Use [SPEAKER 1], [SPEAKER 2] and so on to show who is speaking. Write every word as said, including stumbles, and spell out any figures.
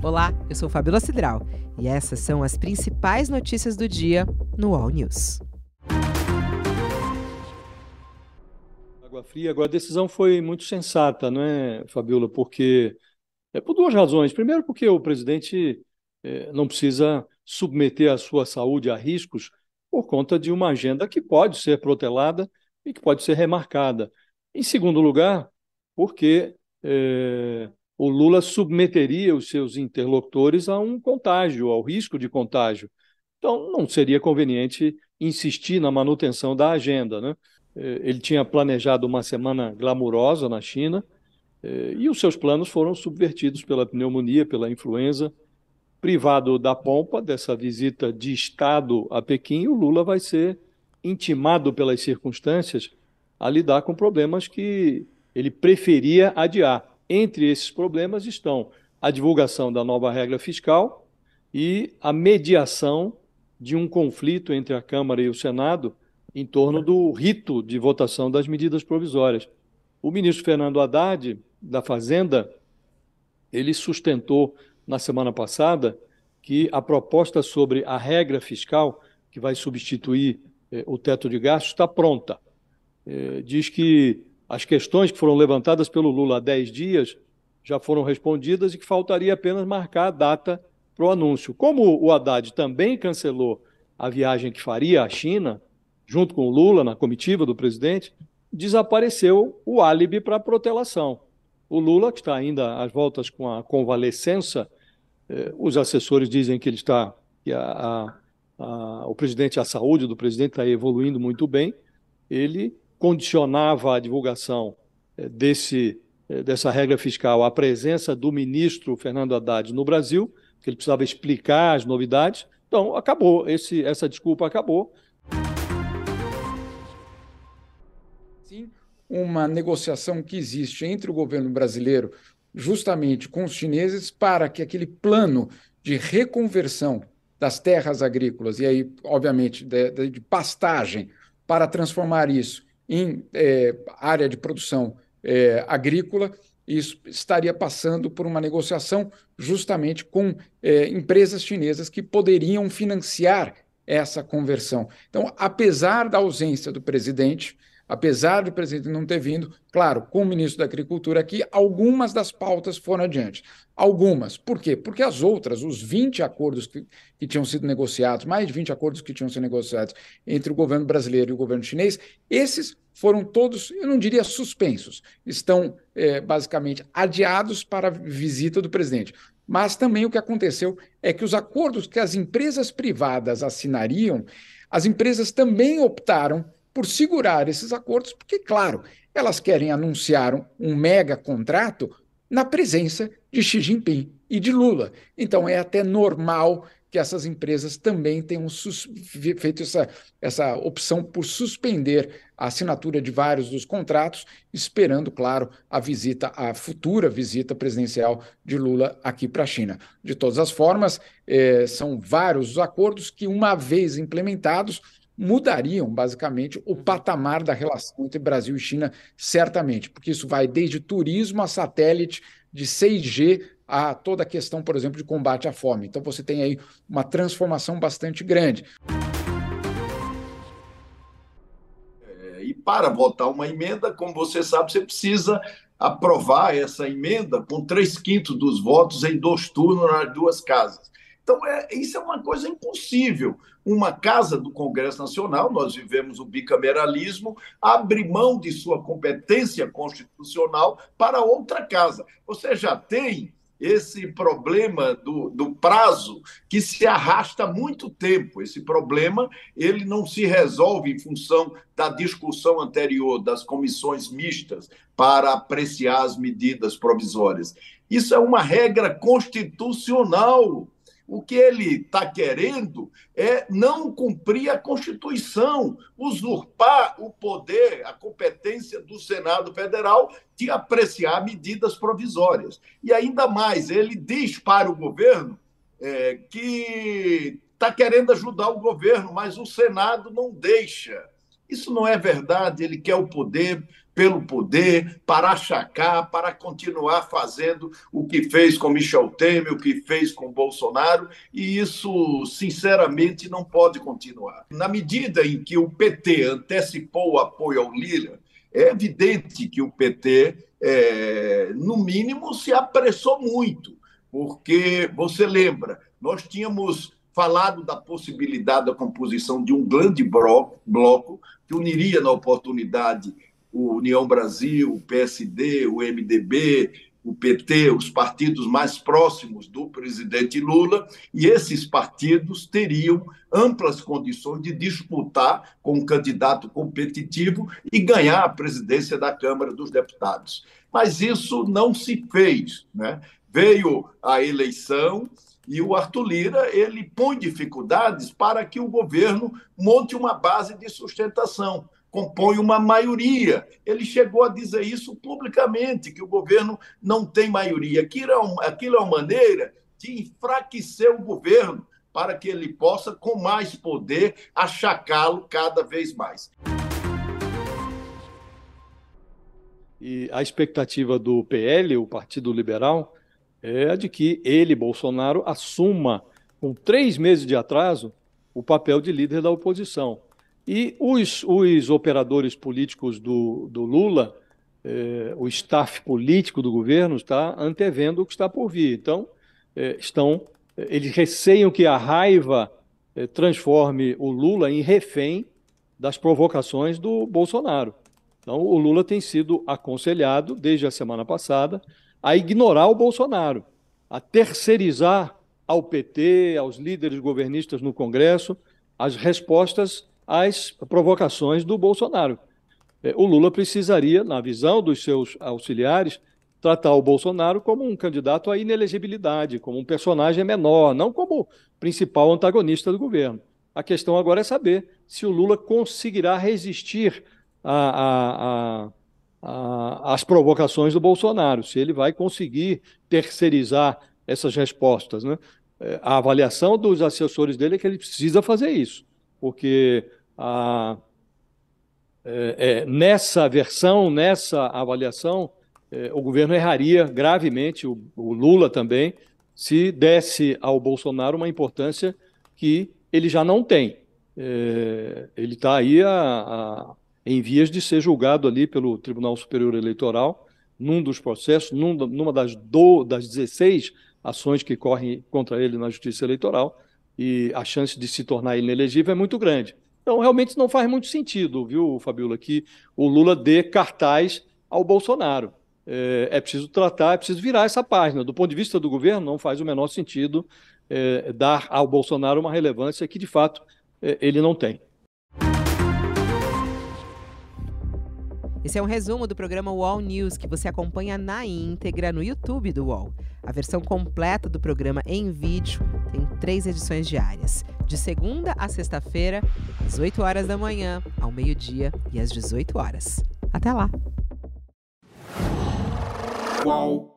[SPEAKER 1] Olá, eu sou Fabíola Cidral e essas são as principais notícias do dia no U O L News.
[SPEAKER 2] Água fria. Agora, a decisão foi muito sensata, não é, Fabíola? Porque é por duas razões. Primeiro, porque o presidente eh, não precisa submeter a sua saúde a riscos por conta de uma agenda que pode ser protelada e que pode ser remarcada. Em segundo lugar, porque eh, o Lula submeteria os seus interlocutores a um contágio, ao risco de contágio. Então, não seria conveniente insistir na manutenção da agenda, né? Eh, Ele tinha planejado uma semana glamurosa na China, eh, e os seus planos foram subvertidos pela pneumonia, pela influenza. Privado da pompa dessa visita de Estado a Pequim, o Lula vai ser intimado pelas circunstâncias a lidar com problemas que ele preferia adiar. Entre esses problemas estão a divulgação da nova regra fiscal e a mediação de um conflito entre a Câmara e o Senado em torno do rito de votação das medidas provisórias. O ministro Fernando Haddad, da Fazenda, ele sustentou na semana passada que a proposta sobre a regra fiscal, que vai substituir eh, o teto de gastos, está pronta. Eh, diz que as questões que foram levantadas pelo Lula há dez dias já foram respondidas e que faltaria apenas marcar a data para o anúncio. Como o Haddad também cancelou a viagem que faria à China, junto com o Lula, na comitiva do presidente, desapareceu o álibi para a protelação. O Lula, que está ainda às voltas com a convalescença, eh, os assessores dizem que ele está, que a, a, a, o presidente, a saúde do presidente está evoluindo muito bem. Ele condicionava a divulgação eh, desse, eh, dessa regra fiscal à presença do ministro Fernando Haddad no Brasil, que ele precisava explicar as novidades. Então, acabou, esse, essa desculpa acabou.
[SPEAKER 3] Sim, uma negociação que existe entre o governo brasileiro justamente com os chineses para que aquele plano de reconversão das terras agrícolas, e aí, obviamente, de, de, de pastagem, para transformar isso em é, área de produção é, agrícola, isso estaria passando por uma negociação justamente com é, empresas chinesas que poderiam financiar essa conversão. Então, apesar da ausência do presidente, apesar do presidente não ter vindo, claro, com o ministro da Agricultura aqui, algumas das pautas foram adiante. Algumas. Por quê? Porque as outras, os vinte acordos que, que tinham sido negociados, mais de vinte acordos que tinham sido negociados entre o governo brasileiro e o governo chinês, esses foram todos, eu não diria suspensos, estão é, basicamente adiados para a visita do presidente. Mas também o que aconteceu é que os acordos que as empresas privadas assinariam, as empresas também optaram por segurar esses acordos, porque, claro, elas querem anunciar um mega contrato na presença de Xi Jinping e de Lula. Então, é até normal que essas empresas também tenham feito essa, essa opção por suspender a assinatura de vários dos contratos, esperando, claro, a visita, a futura visita presidencial de Lula aqui para a China. De todas as formas, eh, são vários os acordos que, uma vez implementados, mudariam, basicamente, o patamar da relação entre Brasil e China, certamente, porque isso vai desde turismo a satélite, de seis G a toda a questão, por exemplo, de combate à fome. Então, você tem aí uma transformação bastante grande.
[SPEAKER 4] E para votar uma emenda, como você sabe, você precisa aprovar essa emenda com três quintos dos votos em dois turnos nas duas casas. Então, é, isso é uma coisa impossível. Uma casa do Congresso Nacional, nós vivemos o bicameralismo, abre mão de sua competência constitucional para outra casa. Você já tem esse problema do, do prazo que se arrasta há muito tempo. Esse problema ele não se resolve em função da discussão anterior das comissões mistas para apreciar as medidas provisórias. Isso é uma regra constitucional. O que ele está querendo é não cumprir a Constituição, usurpar o poder, a competência do Senado Federal de apreciar medidas provisórias. E ainda mais, ele diz para o governo é, que está querendo ajudar o governo, mas o Senado não deixa. Isso não é verdade, ele quer o poder pelo poder, para achacar, para continuar fazendo o que fez com Michel Temer, o que fez com Bolsonaro, e isso, sinceramente, não pode continuar. Na medida em que o P T antecipou o apoio ao Lula, é evidente que o P T, é, no mínimo, se apressou muito, porque, você lembra, nós tínhamos falado da possibilidade da composição de um grande bloco que uniria, na oportunidade, o União Brasil, o P S D, o M D B, o P T, os partidos mais próximos do presidente Lula, e esses partidos teriam amplas condições de disputar com um candidato competitivo e ganhar a presidência da Câmara dos Deputados. Mas isso não se fez, né? Veio a eleição e o Arthur Lira ele põe dificuldades para que o governo monte uma base de sustentação, compõe uma maioria. Ele chegou a dizer isso publicamente, que o governo não tem maioria. Aquilo é, uma, aquilo é uma maneira de enfraquecer o governo para que ele possa, com mais poder, achacá-lo cada vez mais.
[SPEAKER 2] E a expectativa do P L, o Partido Liberal, é a de que ele, Bolsonaro, assuma, com três meses de atraso, o papel de líder da oposição. E os, os operadores políticos do, do Lula, eh, o staff político do governo, está antevendo o que está por vir. Então, eh, estão, eles receiam que a raiva eh, transforme o Lula em refém das provocações do Bolsonaro. Então, o Lula tem sido aconselhado, desde a semana passada, a ignorar o Bolsonaro, a terceirizar ao P T, aos líderes governistas no Congresso, as respostas às provocações do Bolsonaro. O Lula precisaria, na visão dos seus auxiliares, tratar o Bolsonaro como um candidato à inelegibilidade, como um personagem menor, não como principal antagonista do governo. A questão agora é saber se o Lula conseguirá resistir a, a, a, a, às provocações do Bolsonaro, se ele vai conseguir terceirizar essas respostas, né? A avaliação dos assessores dele é que ele precisa fazer isso, porque a, é, é, nessa versão, nessa avaliação, é, o governo erraria gravemente, o, o Lula também, se desse ao Bolsonaro uma importância que ele já não tem. É, ele está aí a, a, em vias de ser julgado ali pelo Tribunal Superior Eleitoral, num dos processos, num, numa das, do, das dezesseis ações que correm contra ele na Justiça Eleitoral, e a chance de se tornar inelegível é muito grande. Então, realmente não faz muito sentido, viu, Fabiola, que o Lula dê cartaz ao Bolsonaro. É, é preciso tratar, é preciso virar essa página. Do ponto de vista do governo, não faz o menor sentido é, dar ao Bolsonaro uma relevância que, de fato, é, ele não tem.
[SPEAKER 1] Esse é um resumo do programa U O L News, que você acompanha na íntegra no YouTube do U O L. A versão completa do programa em vídeo tem três edições diárias, de segunda a sexta-feira, às oito horas da manhã, ao meio-dia e às dezoito horas. Até lá!
[SPEAKER 5] U O L